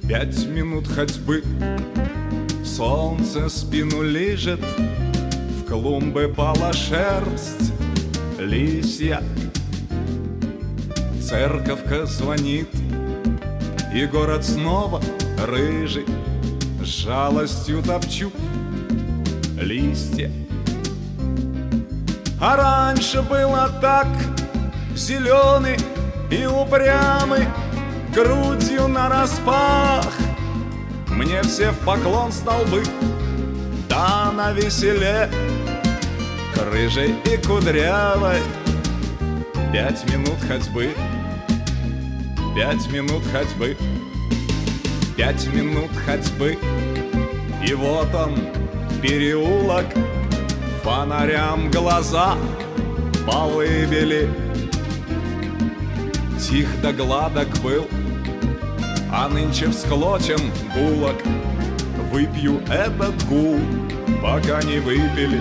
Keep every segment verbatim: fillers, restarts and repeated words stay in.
Пять минут ходьбы, солнце спину лижет, в клумбы пала шерсть лисья. Церковка звонит, и город снова рыжий, с жалостью топчу листья. А раньше было так: зеленый и упрямый, грудью нараспах, мне все в поклон столбы, да навеселе, к рыжей и кудрявой. Пять минут ходьбы, пять минут ходьбы, пять минут ходьбы, и вот он, переулок, фонарям глаза полыбели. Тих да гладок был, а нынче всклочен гулок. Выпью этот гул, пока не выпили.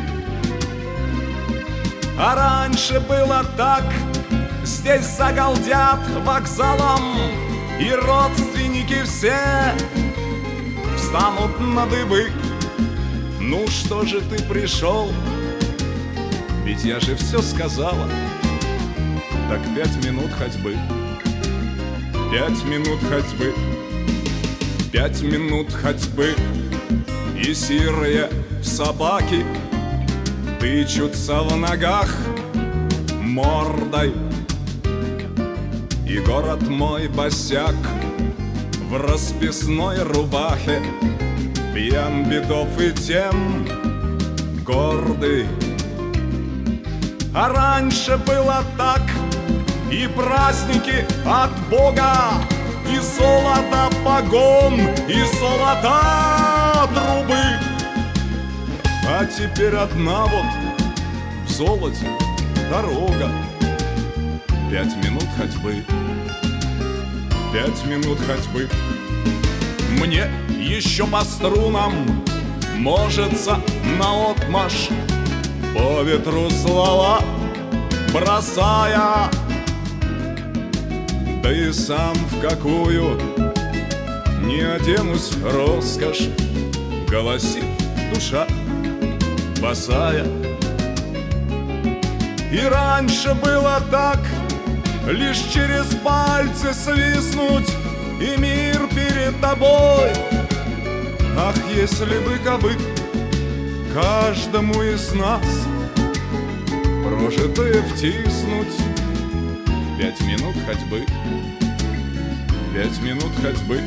А раньше было так: здесь загалдят вокзалом, и родственники все встанут на дыбы. Ну что же ты пришел? Ведь я же все сказала. Так пять минут ходьбы, пять минут ходьбы, пять минут ходьбы, и серые собаки тычутся в ногах мордой. И город мой босяк в расписной рубахе, пьян бедов и тем гордый. А раньше было так: и праздники от Бога, и золото погон, и золота трубы. А теперь одна вот в золоте дорога. Пять минут ходьбы, пять минут ходьбы. Мне еще по струнам можется наотмашь, по ветру слова бросая. Да и сам в какую не оденусь роскошь, голосит душа босая. И раньше было так: лишь через пальцы свистнуть, и мир перед тобой. Ах, если бы кабы каждому из нас прожитое втиснуть в пять минут ходьбы, пять минут ходьбы.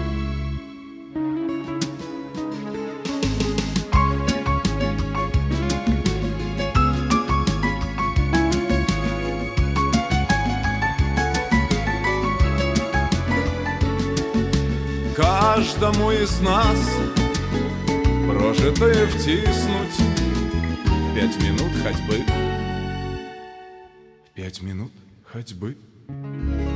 Каждому из нас прожитое втиснуть в пять минут ходьбы, пять минут ходьбы.